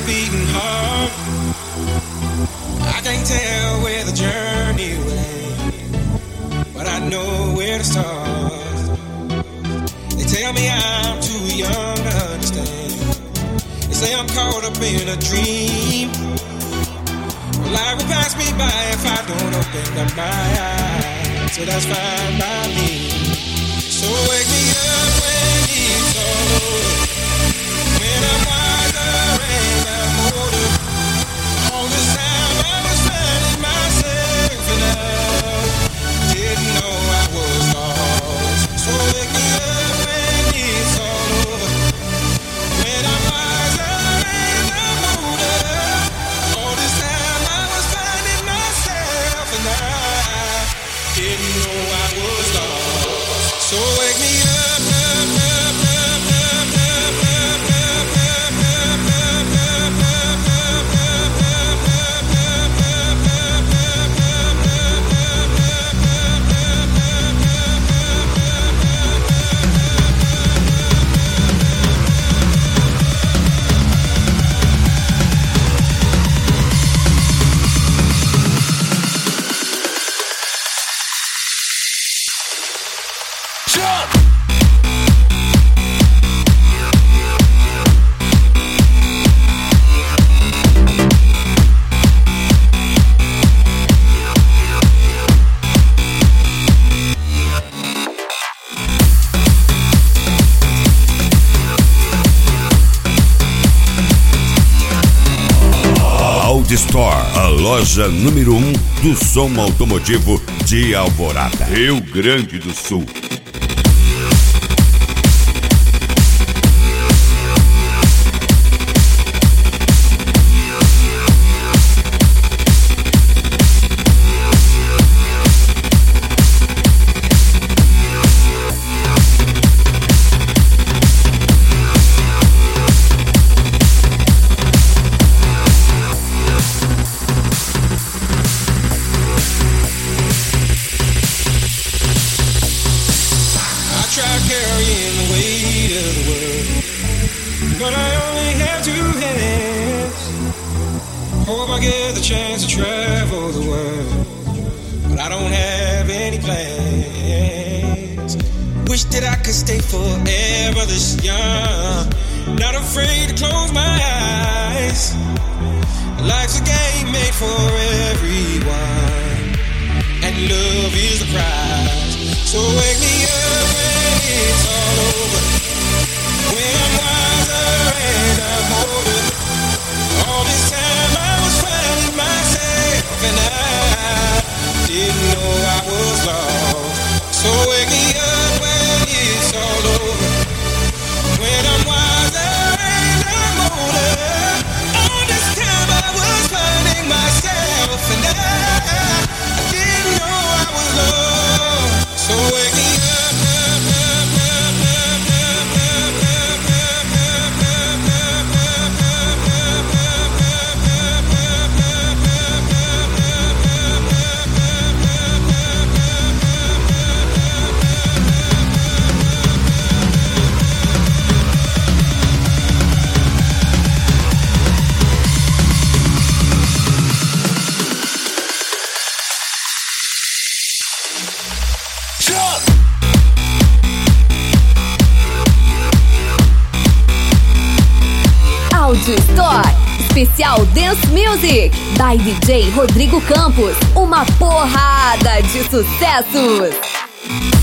beating heart. I can't tell where the journey will end, but I know where to start. They tell me I'm too young to understand. They say I'm caught up in a dream. Well, life will pass me by if I don't open up my eyes. So that's fine by me. So wake me up when it's all over, when I'm wiser and I'm older. All this time I was finding myself and I didn't know I was lost. So wake me up when it's all over, when I'm wiser and I'm older. All this time I was finding myself and I didn't know I was lost. So wake me up, up, up, up, up, up, up, up, up, up, up, up, up, up, Store, a loja número 1 do som automotivo de Alvorada, Rio Grande do Sul. Audio Store, especial Dance Music, by DJ Rodrigo Campos, uma porrada de sucessos.